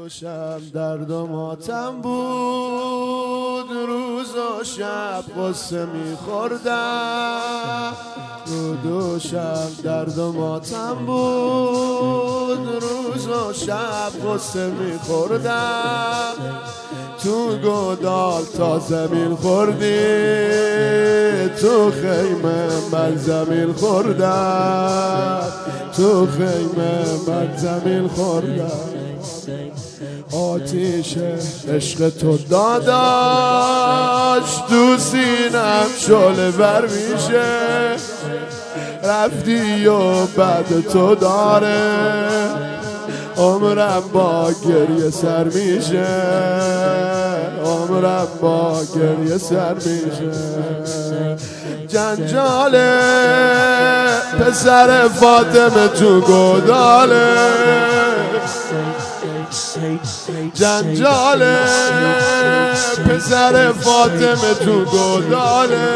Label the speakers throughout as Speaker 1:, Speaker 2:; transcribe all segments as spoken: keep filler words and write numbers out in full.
Speaker 1: و شب درد و ماتم بود، روز و شب قصه میخوردم. رود و شب درد و ماتم بود، روز و شب قصه میخوردم. تو گودال تا زمین خوردی، تو خیمه من زمین خوردم، تو خیمه من زمین خوردم. آتیش عشق تو داداش تو سینم شعله ور میشه، رفتی و بعد تو داره عمرم با گریه سر میشه، عمرم با گریه سر میشه. جنجاله پسر فاطمه تو گوداله، جنجاله پسر فاطمه تو گوداله،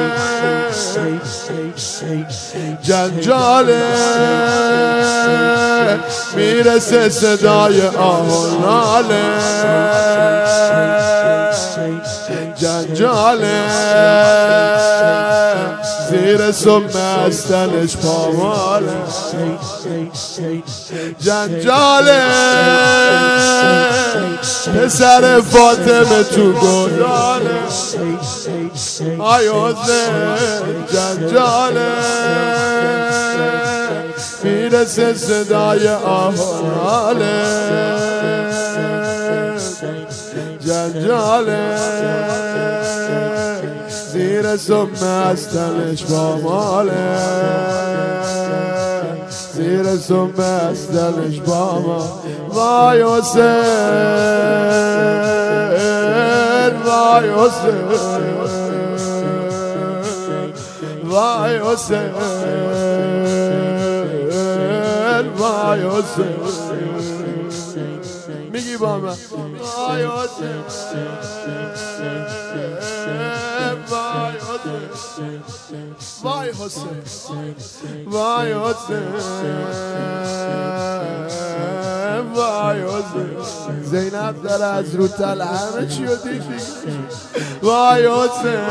Speaker 1: جنجاله میرسه صدای آه و ناله، جنجاله زیر سم استنش پاماله، جنجاله پسر فاطمه تو گوداله. آی حسین جنجاله میرسه صدای آه و ناله، جنجاله زیر سم استنش پاماله، زیر سم استنش پاماله. وای حسین وای حسین وای حسین وای حسین. میگی با من وای حسین وای حسین وای حسین وای حسین وای حسین. زینب داره از رو تل همه چی رو دیدی. وای حسین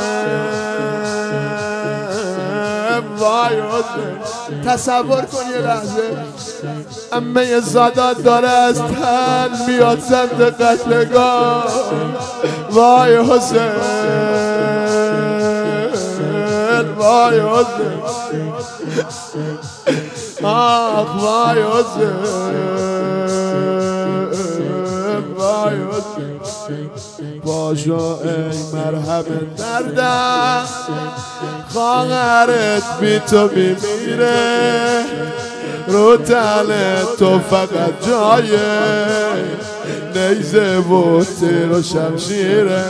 Speaker 1: وای حسین. تصور کن یه لحظه امه زادات داره از تن میاد سمت قتلگاه. وای حسین وای حسین آخ وای حسین وای حسین. باشو ای مرهم دردم خواهرت بی تو میمیره، رو تن تو فقط جای نیزه و تیر و شمشیره،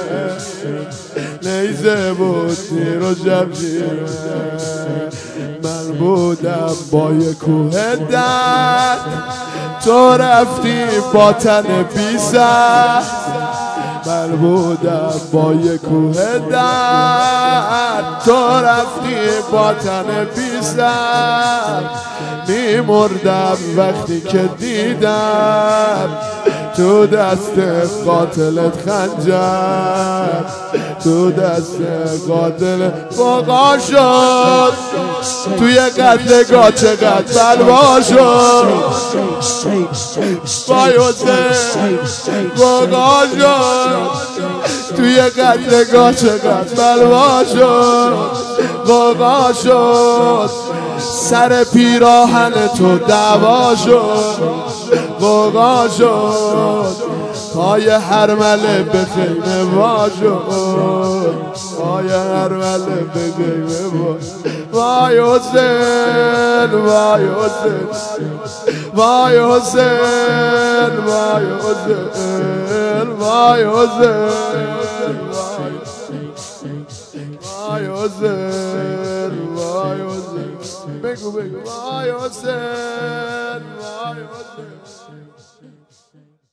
Speaker 1: نیزه و تیر و شمشیره. من بودم با یه کوه درد، تو رفتی با تن بی سر. من بودم با یه کوه درد، تو رفتی با تن بی سر. میمردم وقتی که دیدم تو دست قاتلت خنجر، تو دست قاتلت فوقا شد. توی قتلگاه چقدر بلوا شد. وای حسین فوقا شد. توی قتلگاه چقدر بلوا شد، فوقا شد. سر پیراهن تو دعوا شد، فوقا شد. پای هرمله به خیمه وا شد، پای هرمله به خیمه وا شد. وای حسین وای حسین وای حسین وای حسین وای حسین وای حسین وای حسین. بگو بگو وای حسین وای حسین.